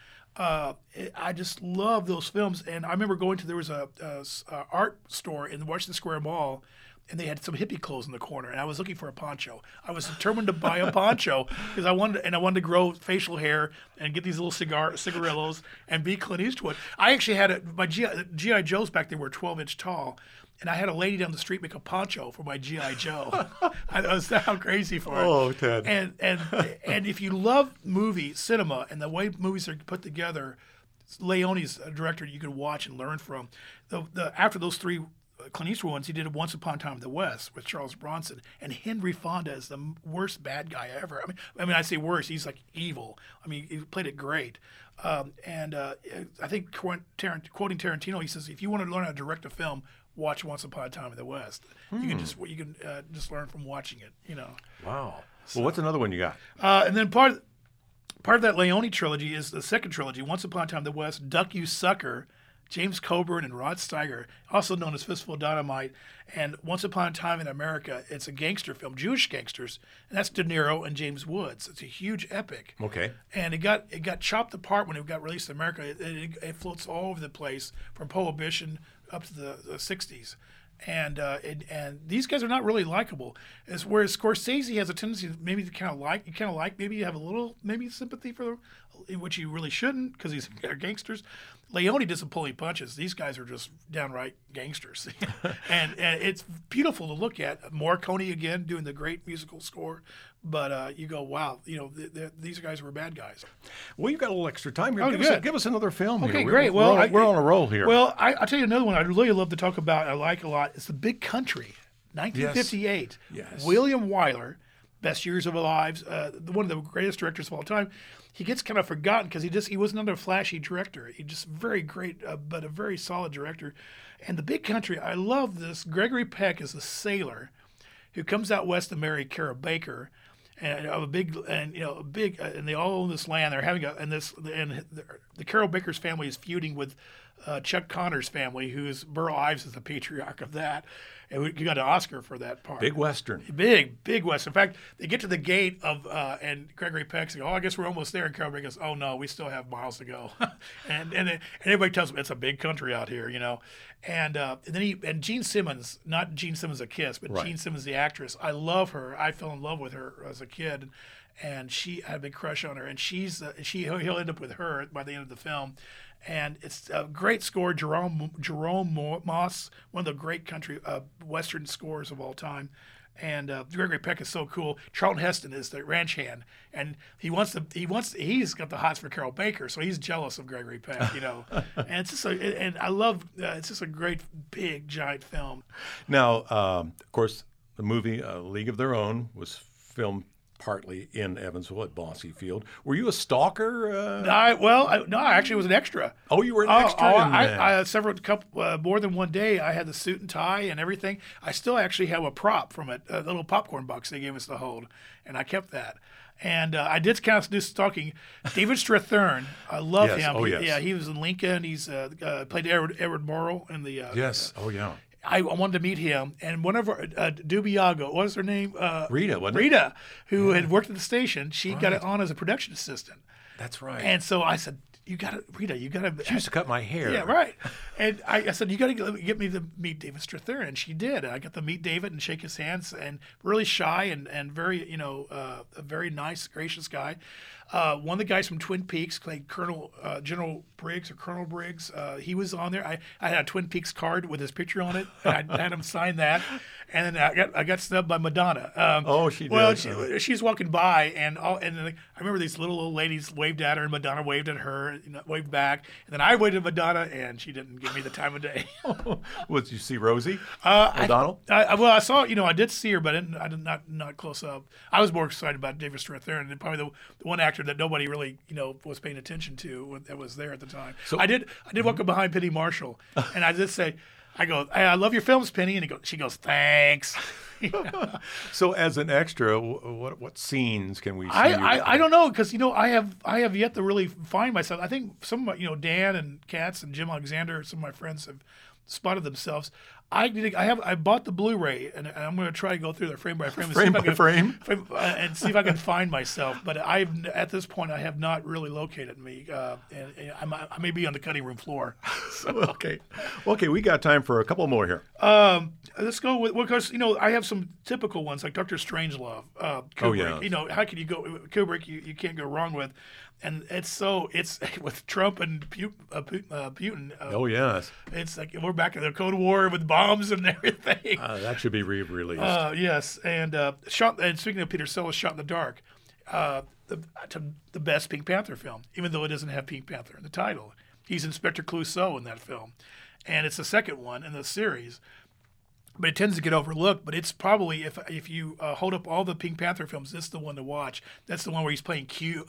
I just love those films. And I remember there was a art store in the Washington Square Mall, and they had some hippie clothes in the corner, and I was looking for a poncho. I was determined to buy a poncho because I wanted to grow facial hair and get these little cigarillos and be Clint Eastwood. I actually had my G.I. Joes back then were 12-inch tall, and I had a lady down the street make a poncho for my G.I. Joe. I was that crazy for it. Oh, Ted. And if you love cinema, and the way movies are put together, Leone's a director you can watch and learn from. After those three Clint Eastwood ones, he did Once Upon a Time in the West with Charles Bronson, and Henry Fonda is the worst bad guy ever. I mean, I say worse. He's like evil. I mean, he played it great. I think quoting Tarantino, he says, if you want to learn how to direct a film, watch Once Upon a Time in the West. You can just learn from watching it. Wow. Well, what's another one you got? And then part of that Leone trilogy is the second trilogy, Once Upon a Time in the West, Duck You Sucker. James Coburn and Rod Steiger, also known as Fistful of Dynamite, and Once Upon a Time in America. It's a gangster film, Jewish gangsters, and that's De Niro and James Woods. It's a huge epic. Okay. And it got chopped apart when it got released in America. It floats all over the place from Prohibition up to the 60s. And these guys are not really likable. Whereas Scorsese has a tendency to maybe maybe you have a little sympathy for them, which you really shouldn't because they're gangsters. Leone doesn't pull any punches. These guys are just downright gangsters, and it's beautiful to look at. Morricone again doing the great musical score, but you go, wow, these guys were bad guys. Well, you've got a little extra time here. Oh, Give us another film. Okay, here. Great. We're on a roll here. Well, I'll tell you another one I really love to talk about. I like a lot. It's The Big Country, 1958. Yes. William Wyler. Best years of our lives, one of the greatest directors of all time. He gets kind of forgotten because he wasn't another flashy director. He just very great, but a very solid director. And The Big Country, I love this. Gregory Peck is a sailor who comes out west to marry Carol Baker, and they all own this land. They're having the Carol Baker's family is feuding with Chuck Connor's family, who is Burl Ives is the patriarch of that. And we got an Oscar for that part. Big Western. Big Western. In fact, they get to the gate of, and Gregory Peck's like, I guess we're almost there. And Carol Baker goes, oh, no, we still have miles to go. and everybody tells him it's a big country out here, And then Gene Simmons, not Gene Simmons a Kiss, but right. Gene Simmons, the actress. I love her. I fell in love with her as a kid. And I had a big crush on her. And he'll end up with her by the end of the film. And it's a great score. Jerome Moss, one of the great country Western scores of all time. And Gregory Peck is so cool. Charlton Heston is the ranch hand, and he's got the hots for Carol Baker, so he's jealous of Gregory Peck, And it's just it's just a great big giant film. Now, of course, the movie League of Their Own was filmed partly in Evansville at Bosse Field. Were you a stalker? No, I actually was an extra. Oh, you were an extra? More than one day, I had the suit and tie and everything. I still actually have a prop from it, a little popcorn box they gave us to hold, and I kept that. And I did kind of do stalking. David Strathairn, I love him. Oh, yes. He was in Lincoln. He's played Edward Morrow in the... yes. Oh, yeah. I wanted to meet him, and one of our Dubiago, what was her name? Rita, wasn't it? Rita, who had worked at the station, she got it on as a production assistant. That's right. And so I said, you got to, Rita, you got to. She used to cut my hair. Yeah, right. And I said, you got to get me to meet David Strathairn. And she did. And I got to meet David and shake his hands, and really shy and very, a very nice, gracious guy. One of the guys from Twin Peaks played General Briggs or Colonel Briggs. He was on there. I had a Twin Peaks card with his picture on it. And I had him sign that. And then I got snubbed by Madonna. She did. Well, she's walking by, and then I remember these little old ladies waved at her, and Madonna waved at her, waved back. And then I waved at Madonna, and she didn't give me the time of day. Did you see Rosie O'Donnell? I saw, I did see her, but I did not close up. I was more excited about David Strathairn, and probably the one actor that nobody really, was paying attention to that was there at the time. So I did walk up behind Penny Marshall, and I did say, I go, hey, I love your films, Penny, and she goes, thanks. So as an extra, what scenes can we see? I don't know, because I have yet to really find myself. I think some of my, Dan and Katz and Jim Alexander, some of my friends have spotted themselves. I bought the Blu-ray, and I'm going to try to go through there frame by frame, and see if I can find myself. But at this point I have not really located me, and I may be on the cutting room floor. So. Okay, we got time for a couple more here. Let's go with, because I have some typical ones like Dr. Strangelove, Kubrick. Oh yeah. How can you go Kubrick? You can't go wrong with. And it's with Trump and Putin. Oh yes, it's like we're back in the Cold War with bombs and everything. That should be re-released. Yes, and speaking of Peter Sellers, Shot in the Dark, the best Pink Panther film, even though it doesn't have Pink Panther in the title. He's Inspector Clouseau in that film, and it's the second one in the series. But it tends to get overlooked. But it's probably, if you hold up all the Pink Panther films, this is the one to watch. That's the one where he's playing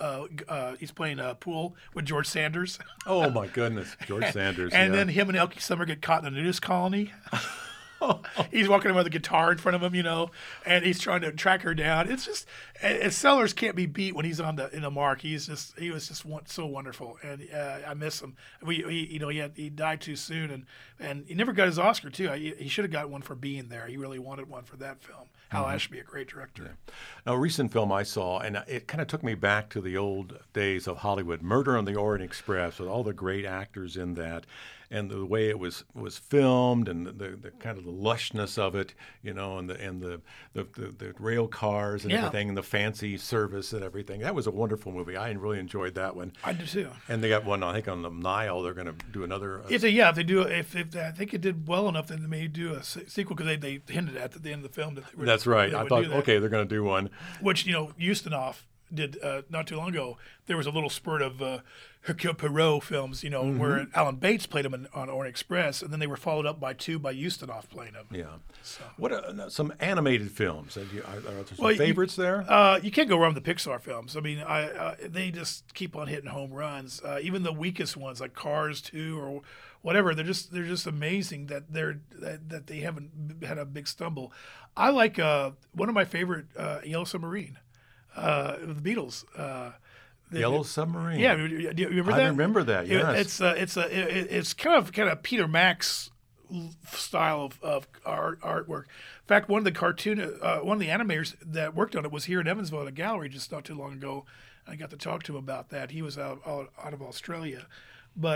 pool with George Sanders. Oh my goodness, George Sanders. And then him and Elkie Summer get caught in a nudist colony. He's walking around with a guitar in front of him, and he's trying to track her down. It's just, and Sellers can't be beat when he's in the mark. He was just so wonderful, and I miss him. He died too soon, and he never got his Oscar too. He should have got one for being there. He really wanted one for that film. Hal Ashby, a great director. Yeah. Now, a recent film I saw, and it kind of took me back to the old days of Hollywood, Murder on the Orient Express, with all the great actors in that, and the way it was filmed, and the kind of the lushness of it, and the rail cars and everything, and the fancy service and everything. That was a wonderful movie. I really enjoyed that one. I do too. And they got one, I think, on the Nile. They're going to do another. If they do, if I think it did well enough, then they may do a sequel, because they hinted at the end of the film that. That's right. I thought, okay, they're going to do one. Which Ustinov did not too long ago. There was a little spurt of Hercule Poirot films, where Alan Bates played him on Orient Express, and then they were followed up by two by Ustinov playing him. Yeah. So. What some animated films? Are there some favorites there? You can't go wrong with the Pixar films. I mean, they just keep on hitting home runs. Even the weakest ones, like Cars 2 or whatever, they're just amazing that they haven't had a big stumble. I like one of my favorite, Yellow Submarine. The Beatles. Yellow Submarine. Yeah, do you remember that? I remember that. Yes. It's kind of Peter Max style of artwork. In fact, one of the animators that worked on it was here in Evansville at a gallery just not too long ago. I got to talk to him about that. He was out of Australia, but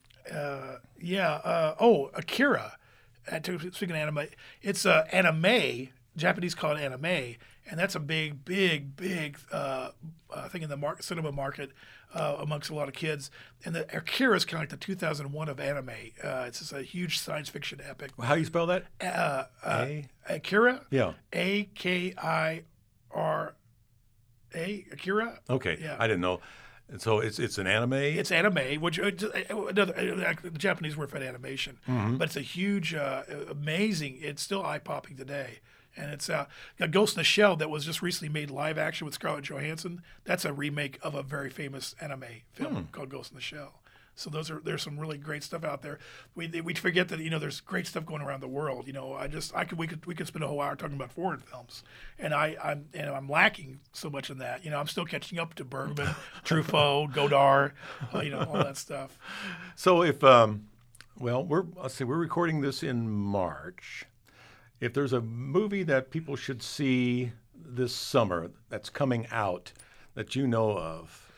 Akira. Speaking of anime, it's anime. Japanese call it anime, and that's a big thing in the cinema market amongst a lot of kids. And the Akira is kind of like the 2001 of anime. It's just a huge science fiction epic. How do you spell that? Akira. Yeah. Akira. Akira. Okay. Yeah. I didn't know. And so it's an anime? It's anime, which the Japanese word for animation. Mm-hmm. But it's a huge, amazing, it's still eye-popping today. And it's got Ghost in the Shell that was just recently made live action with Scarlett Johansson. That's a remake of a very famous anime film called Ghost in the Shell. So there's some really great stuff out there. We forget that there's great stuff going around the world. We could spend a whole hour talking about foreign films, and I'm lacking so much in that. I'm still catching up to Bergman, Truffaut, Godard, all that stuff. So if we're recording this in March. If there's a movie that people should see this summer that's coming out that you know of,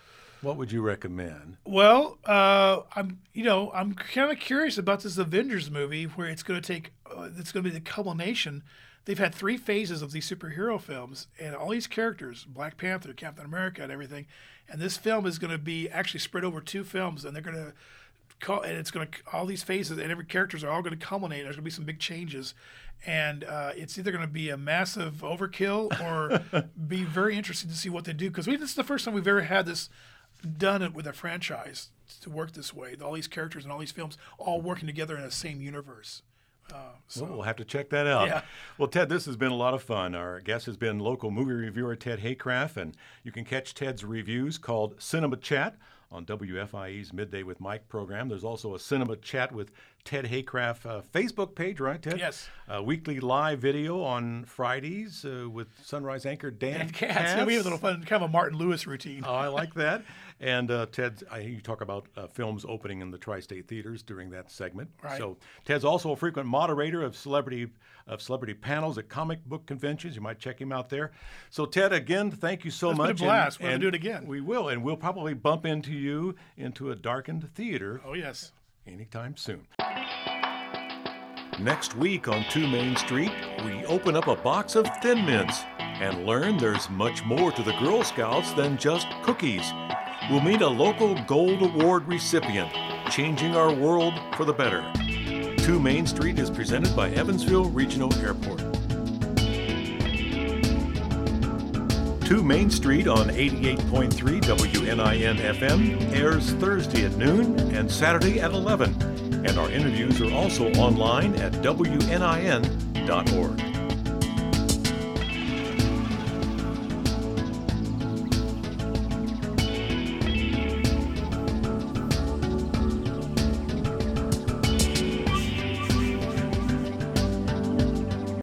What would you recommend? Well, I'm kind of curious about this Avengers movie where it's going to it's going to be the culmination. They've had 3 phases of these superhero films and all these characters, Black Panther, Captain America, and everything. And this film is going to be actually spread over 2 films, and they're going to all these phases and every characters are all going to culminate. There's going to be some big changes, and it's either going to be a massive overkill or be very interesting to see what they do, because this is the first time we've ever had this done it with a franchise to work this way. All these characters and all these films all working together in the same universe. Well, we'll have to check that out. Yeah. Well, Ted, this has been a lot of fun. Our guest has been local movie reviewer Ted Haycraft, and you can catch Ted's reviews called Cinema Chat on WFIE's Midday with Mike program. There's also a Cinema Chat with Ted Haycraft Facebook page, right, Ted? Yes. A weekly live video on Fridays with Sunrise anchor Dan Katz. Yeah, we have a little fun, kind of a Martin Lewis routine. Oh, I like that. And Ted, you talk about films opening in the tri-state theaters during that segment. Right. So Ted's also a frequent moderator of celebrity panels at comic book conventions. You might check him out there. So Ted, again, thank you so much. It's been a blast. We're going to do it again. We will, and we'll probably bump into you into a darkened theater. Oh, yes. Anytime soon. Next week on 2 Main Street, we open up a box of Thin Mints and learn there's much more to the Girl Scouts than just cookies. We'll meet a local Gold Award recipient, changing our world for the better. 2 Main Street is presented by Evansville Regional Airport. 2 Main Street on 88.3 WNIN FM airs Thursday at noon and Saturday at 11. And our interviews are also online at WNIN.org.